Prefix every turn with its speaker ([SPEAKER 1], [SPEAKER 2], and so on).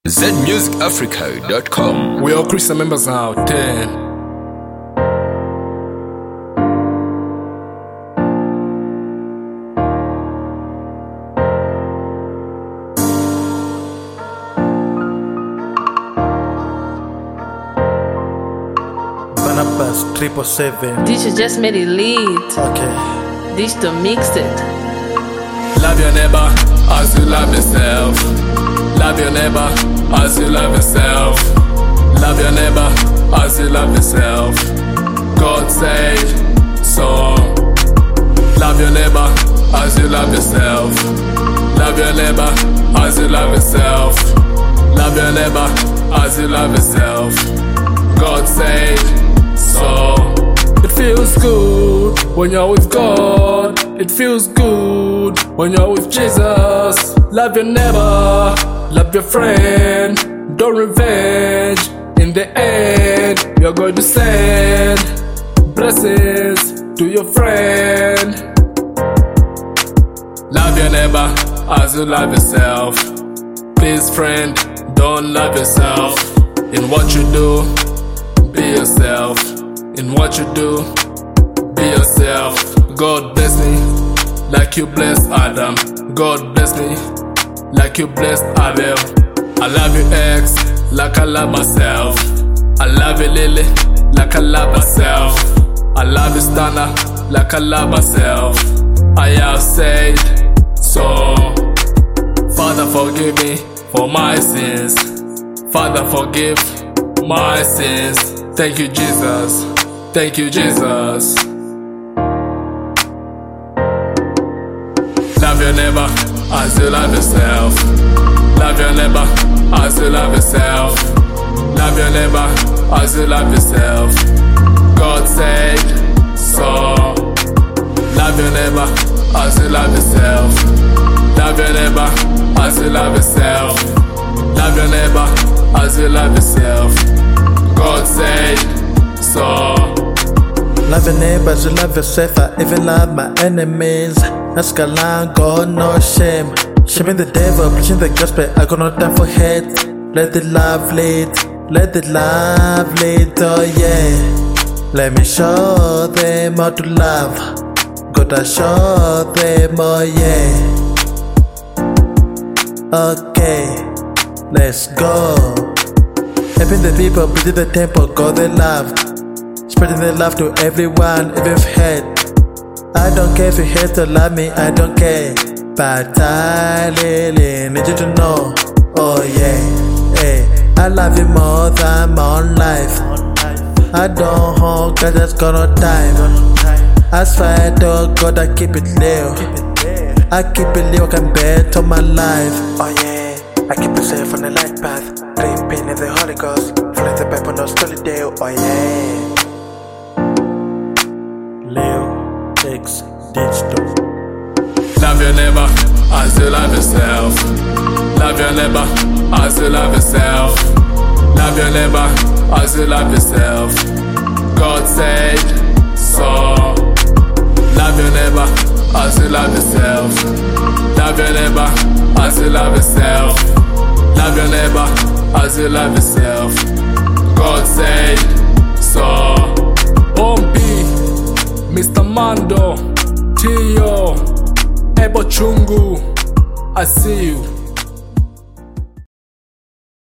[SPEAKER 1] zmusicafrica.com.
[SPEAKER 2] We all Christian members out there.
[SPEAKER 3] Barnabas 777.
[SPEAKER 4] This you just made it lead.
[SPEAKER 3] Okay.
[SPEAKER 4] This to mix it.
[SPEAKER 2] Love your neighbor as you love yourself. Love your neighbor as you love yourself. Love your neighbor as you love yourself. God said so. Love your neighbor as you love yourself. Love your neighbor as you love yourself. Love your neighbor as you love yourself. God said so. It feels good when you're with God. It feels good when you're with Jesus. Love your neighbor, love your friend. Don't revenge. In the end, you're going to send blessings to your friend. Love your neighbor as you love yourself. Please, friend, don't love yourself. In what you do, be yourself. In what you do, be yourself. God bless me like you blessed Adam. God bless me like you blessed Abel. I love you X like I love myself. I love you Lily like I love myself. I love you Stana like I love myself. I have said so. Father, forgive me for my sins. Father, forgive my sins. Thank you, Jesus. Thank you, Jesus. Love your neighbor as you love yourself. Love your neighbor as you love yourself. Love your neighbor as you love yourself. God said so. Love your neighbor as you love yourself. Love your neighbor as you love yourself. Love your neighbor as you love yourself. God said so.
[SPEAKER 3] Love your neighbors, you love yourself. I even love my enemies. Ask Allah, God, no shame. Shaming the devil, preaching the gospel. I got no time for hate. Let the love lead. Let the love lead. Oh yeah. Let me show them how to love. Gotta show them, oh yeah. Okay, let's go. Helping the people, building the temple, God they love. Spreading the love to everyone, if you've heard. I don't care if you hate or love me, I don't care. But I really need you to know, oh yeah, hey. I love you more than my own life. I don't hold, I just got no time. I swear to God I keep it real. I keep it real, I can bet on my life. Oh yeah, I keep it safe on the light path. Dripping in the Holy Ghost, following the Bible, no story deal. Oh yeah. Leo X Digital.
[SPEAKER 2] Love your neighbor as you love yourself. Love your neighbor as you love yourself. Love your neighbor as you love yourself. God said so. Love your neighbor as you love yourself. Love your neighbor as you love yourself. Love your neighbor as you love yourself. God said so. Ombi, Mr. Mando, Tio, Ebo Chungu, I see you.